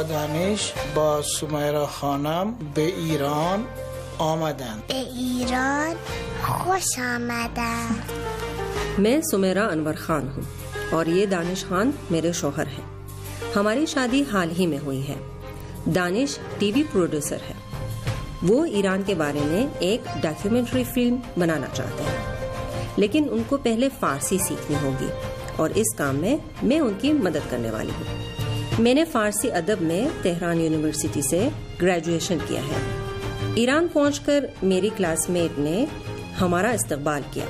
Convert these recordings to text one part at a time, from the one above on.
دانش با سمیرا خانم به ایران آمدند. به ایران خوش آمدن. मैं सुमेरा अनवर खान हूँ और ये दानिश खान मेरे शौहर हैं। हमारी शादी हाल ही में हुई है। दानिश टीवी प्रोड्यूसर है। वो ईरान के बारे में एक डॉक्यूमेंट्री फिल्म बनाना चाहते हैं, लेकिन उनको पहले फारसी सीखनी होगी और इस काम में मैं उनकी मदद करने वाली हूँ। मैंने फारसी अदब में तेहरान यूनिवर्सिटी से ग्रेजुएशन किया है। ईरान पहुंचकर मेरी क्लासमेट ने हमारा इस्तकबाल किया।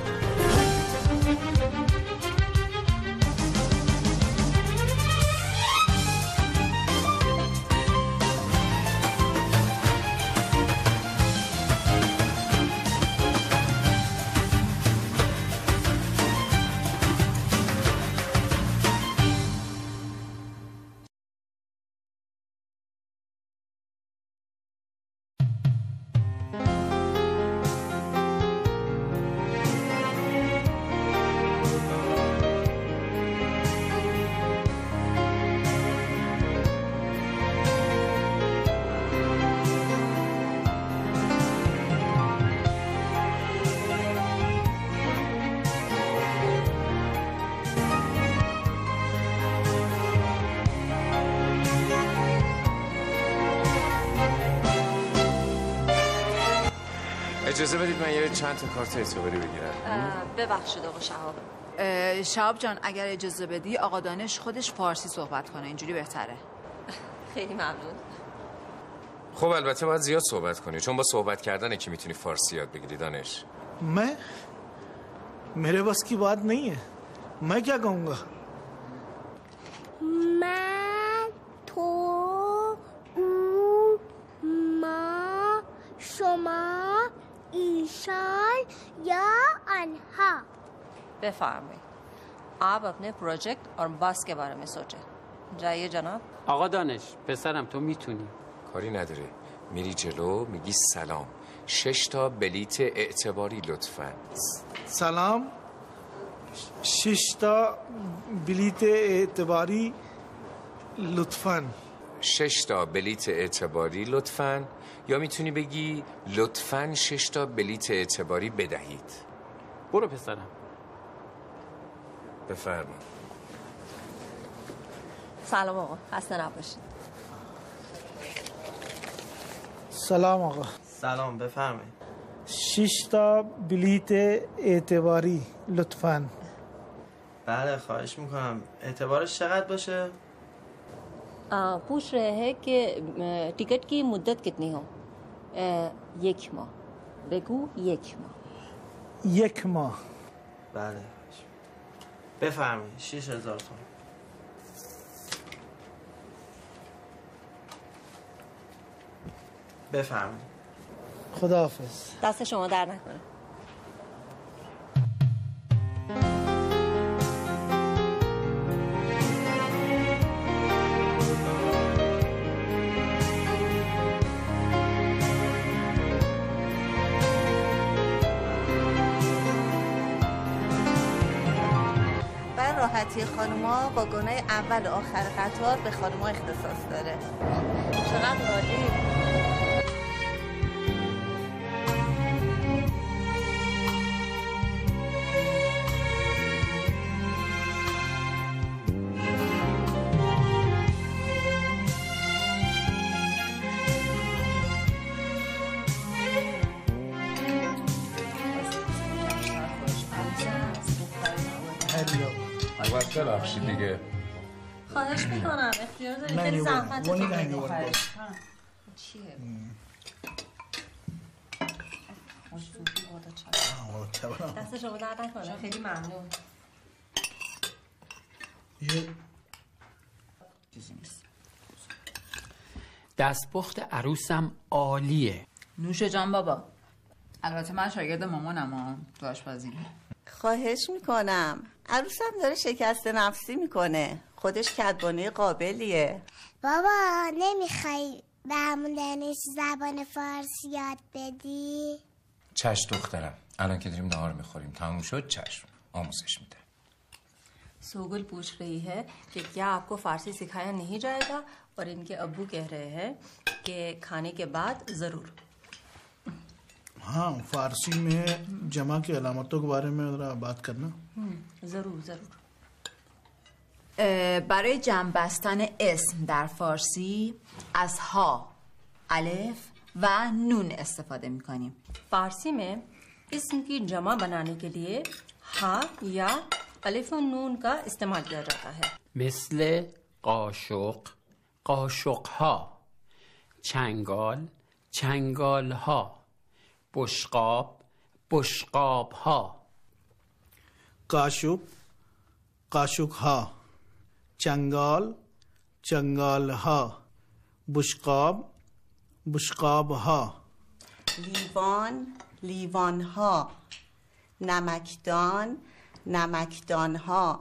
اجازه بدید من یه چند تا کارت اعتباری بگیرم. ببخشید آقا شهاب. شهاب جان اگر اجازه بدی آقا دانش خودش فارسی صحبت کنه، اینجوری بهتره. خیلی ممنون. خب البته باید زیاد صحبت کنی، چون با صحبت کردنه که میتونی فارسی یاد بگیری. دانش मैं मेरे बस की बात नहीं है। मैं क्या कहूँगा? من، تو، او، ما، شما، ایشان یا آنها. بفرمایید. आप अपने प्रोजेक्ट और बस के बारे में सोचें। जाइए जनाब. آقا دانش پسرم تو میتونی. کاری نداره، میری جلو میگی سلام، 6 تا بلیت اعتباری لطفاً. سلام، 6 تا بلیت اعتباری لطفاً. 6 تا بلیت اعتباری لطفاً، یا میتونی بگی لطفاً 6 تا بلیت اعتباری بدهید. برو پسرم. بفرما. سلام آقا، خسته نباشید. سلام آقا. سلام، بفرمایید. 6 تا بلیت اعتباری لطفاً. بله خواهش میکنم. اعتبارش چقدر باشه؟ पूछ रहे हैं कि टिकट की मुद्दत कितनी हो? 1 माह. بگو 1 ماه. 1 ماه. بله بفرمایید. 6000 تومان. بفرمایید. خداحافظ. دست شما در نکنه. راحتی خانوما واگنای اول و آخر قطار به خانوما اختصاص داره. چقدر عالی. ببخشید دیگه. خواهش میکنم، اختیار داری، خیلی زحمت می‌کنی. چیه؟ دست شما درد نکنه، خیلی ممنون. دستپخت عروسم عالیه. نوش جان بابا. البته من شاگرد مامانم تو آشپزی. خواهش میکنم. عروسم داره شکست نفسی میکنه. خودش کدبانه قابلیه. بابا نمیخوای به همون دانش زبان فارسی یاد بدی؟ چشم دخترم، الان که داریم نهار میخوریم تموم شد چشم آموزش میده. सोगुल पूछ रही है कि क्या आपको फारसी सिखाया नहीं जाएगा, और इनके अब्बू कह रहे हैं कि खाने के बाद ज़रूर। हाँ, फारसी में जमा की अलामतों के बारे में ज़रा बात करना। ज़रूर ज़रूर। برای جمع بستن اسم در فارسی از ها، الف و نون استفاده میکنیم. फारसी में इस्म की जमा बनाने के लिए हा या अलिफ और नून का इस्तेमाल किया जाता है। مثل قاشق، قاشقها، چنگال، چنگالها، بشقاب، بشقابها. काशुक, काशुक हा, चंगाल, चंगाल हा, बुशकाब, बुशकाब हा. لیوان، لیوان ها، نمکدان، نمکدان ها،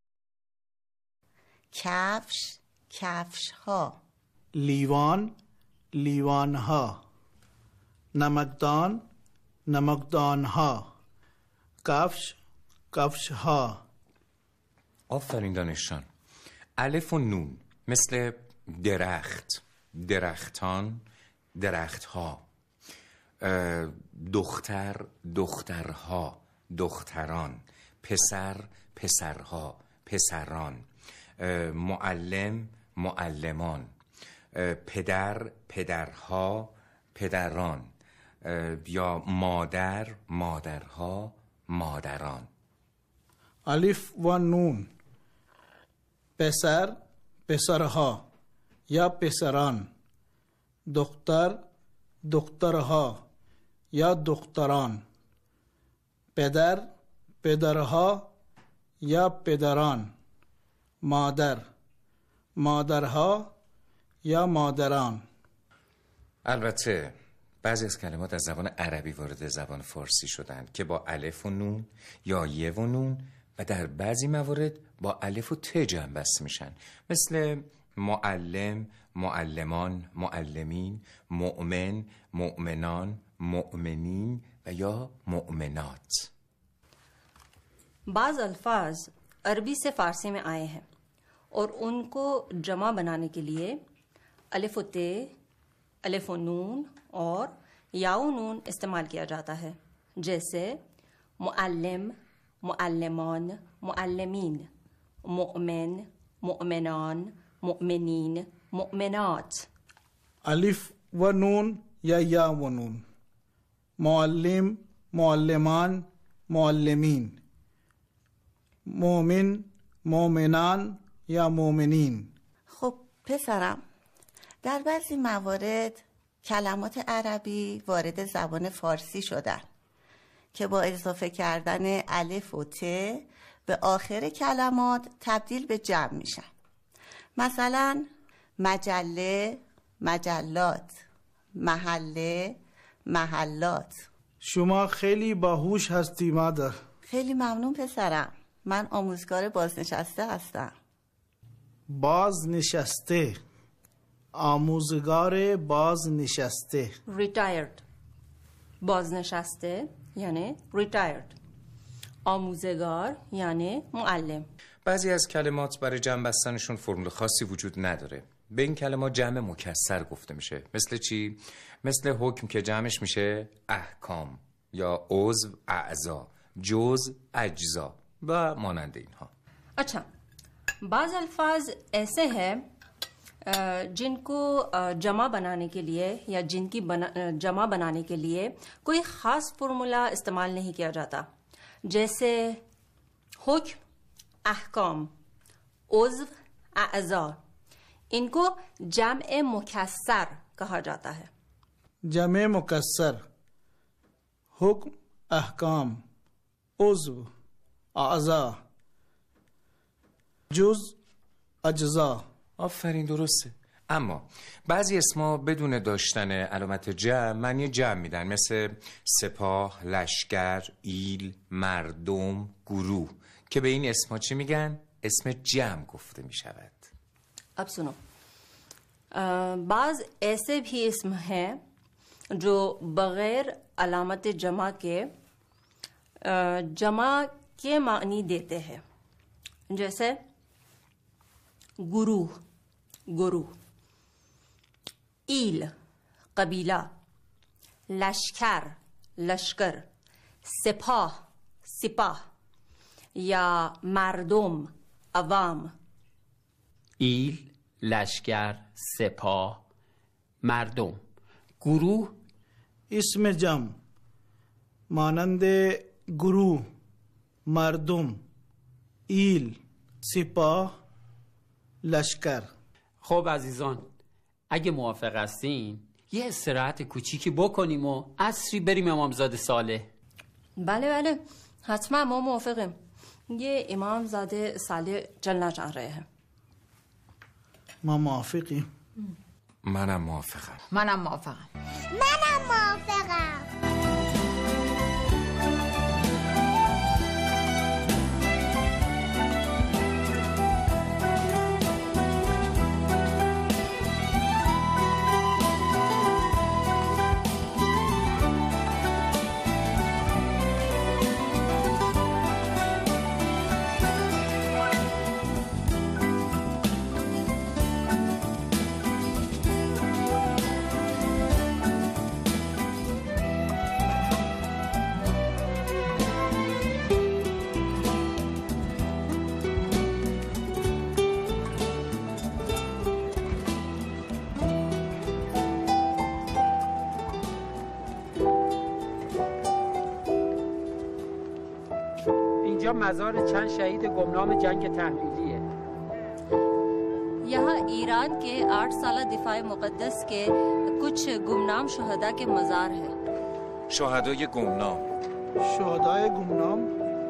کفش، کفش ها، लीवान, लीवान हा, नमकदान, नमकदान हा, कफ्श, कफ्श हा. آفرین دانشجان. الف و نون مثل درخت، درختان، درختها. دختر، دخترها، دختران. پسر، پسرها، پسران. معلم، معلمان. پدر، پدرها، پدران. یا مادر، مادرها، مادران. अलिफ व नून पेसर, पेसरहा या पेसरान. दुख्तर, दुख्तरहा या दुख्तरान. पेदर, पेदरहा या पेदरान. मादर, मादरहा या मादरान. البته بعضی از کلمات از زبان عربی وارد زبان فارسی شدند که با الف و نون یا ی و نون و در بعضی موارد با الف و ت جمع بسته میشن، مثل معلم، معلمان، معلمین، مؤمن، مؤمنان، مؤمنین و یا مؤمنات. बाज़ अल्फाज अरबी से फ़ारसी में आए हैं और उनको जमा बनाने के लिए अलिफ व ते, अलिफ व नून और याओ नून इस्तेमाल किया जाता है, जैसे मुअल्लिम, मुअल्लिमान, मुअल्लिमीन, मुअमिन, मुअमिनान, मुअमिनीन, मुअमिनात. अलिफ व नून या व नून. मुअल्लिम, मुअल्लिमान, मुअल्लिमीन. मोमिन, मोमिनान या मोमिनीन. خب پسرم، در بعضی موارد کلمات عربی وارد زبان فارسی شدن که با اضافه کردن الف و ت به آخر کلمات تبدیل به جمع میشن. مثلا مجله، مجلات، محله، محلات. شما خیلی باهوش هستی مادر. خیلی ممنون پسرم. من آموزگار بازنشسته هستم. بازنشسته، آموزگار بازنشسته. retired. بازنشسته یعنی retired. آموزگار یعنی معلم. بعضی از کلمات برای جمع بستنشون فرمول خاصی وجود نداره. به این کلمات جمع مکسر گفته میشه. مثل چی؟ مثل حکم که جمعش میشه احکام، یا عضو اعضا، جزء اجزا و مانند اینها. अच्छा, बाज़ अल्फाज ऐसे हैं जिनको जमा बनाने के लिए या जिनकी जमा बनाने के लिए कोई ख़ास फार्मूला इस्तेमाल नहीं किया जाता, जैसे हुक्म, अहकाम, उज़्व, अज़ा. इनको जम्अ मुकस्सर कहा जाता है. जमे मुकस्सर, हुक्म, अहकाम, उज़्व, अज़ा, جز اجزا. آفرین درسته. اما بعضی اسما بدون داشتن علامت جمع معنی جمع میدن، مثل سپاه، لشکر، ایل، مردم، گروه، که به این اسما چی میگن؟ اسم جمع گفته میشود. अब सुनो, बाज़ ऐसे भी इसम हैं जो बग़ैर अलामत जमा के मानी देते हैं, जैसे गुरु गुरु, ईल कबीला, लश्कर लश्कर, सिपाह सिपाह या मर्दम عوام. ایل، لشکر، سپاه، مردم. گروه اسم جمع مانند گروه، مردم، ایل، سپاه، لشکر. خب عزیزان، اگه موافق هستین یه استراحت کوچیکی بکنیم و عصری بریم امامزاده صالح. بله حتما ما موافقیم. ये इमाम ज़ादे साले चलना चाह रहे हैं. ما موافقیم. منم موافقم. منم موافقم. منم موافقم. اینجا مزار چند شهید گمنام جنگ تحمیلیه. यहाँ ईरान के 8 साला दिफाए मुक़द्दस के कुछ गुमनाम शहदा के मज़ार हैं. شهدای گمنام. شهدای گمنام.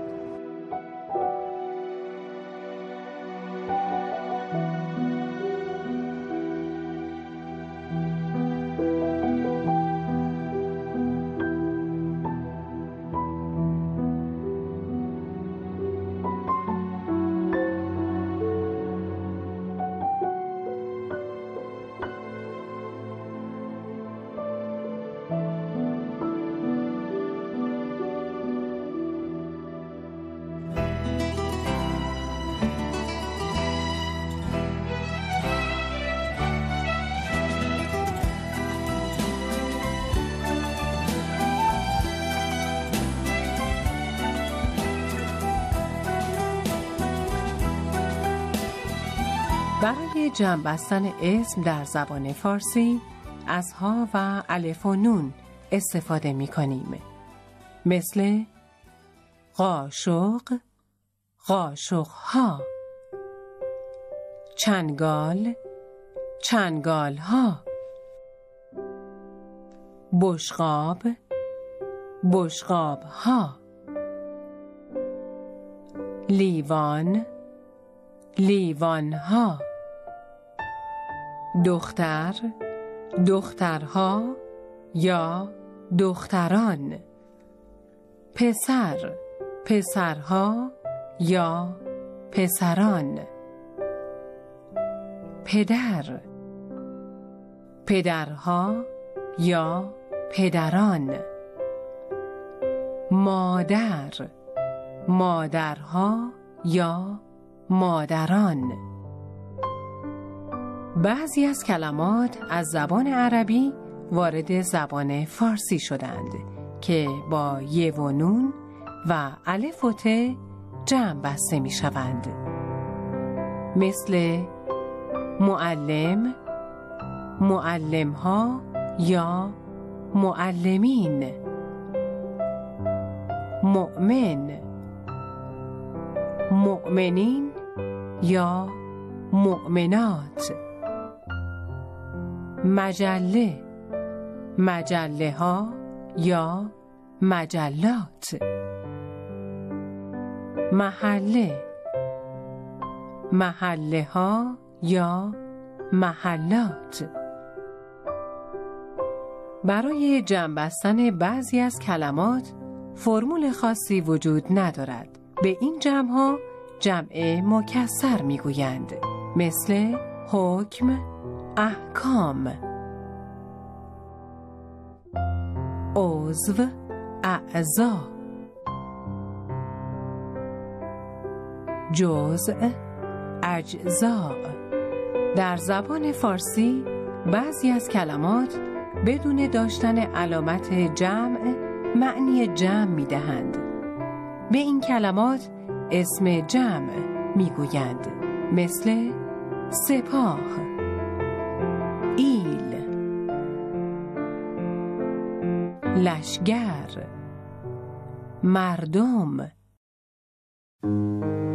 برای جمع بستن اسم در زبان فارسی از ها و الف و نون استفاده می کنیم. مثل قاشق، قاشقها، چنگال، چنگالها، بشقاب، بشقابها، لیوان، لیوانها، دختر، دخترها یا دختران، پسر، پسرها یا پسران، پدر، پدرها یا پدران، مادر، مادرها یا مادران. بعضی از کلمات از زبان عربی وارد زبان فارسی شدند که با ی و نون و الف و ت جمع بسته می شوند. مثل معلم، معلمها یا معلمین، مؤمن، مؤمنین یا مؤمنات، مجله، مجله ها یا مجلات، محله، محله ها یا محلات. برای جمع بستن بعضی از کلمات فرمول خاصی وجود ندارد. به این جمع ها جمع مکسر میگویند، مثل حکم، احکام، عضو، اعضا، جزء، اجزاء. در زبان فارسی بعضی از کلمات بدون داشتن علامت جمع معنی جمع می‌دهند. به این کلمات اسم جمع می‌گویند، مثل سپاه، ایل، لشگر، مردم.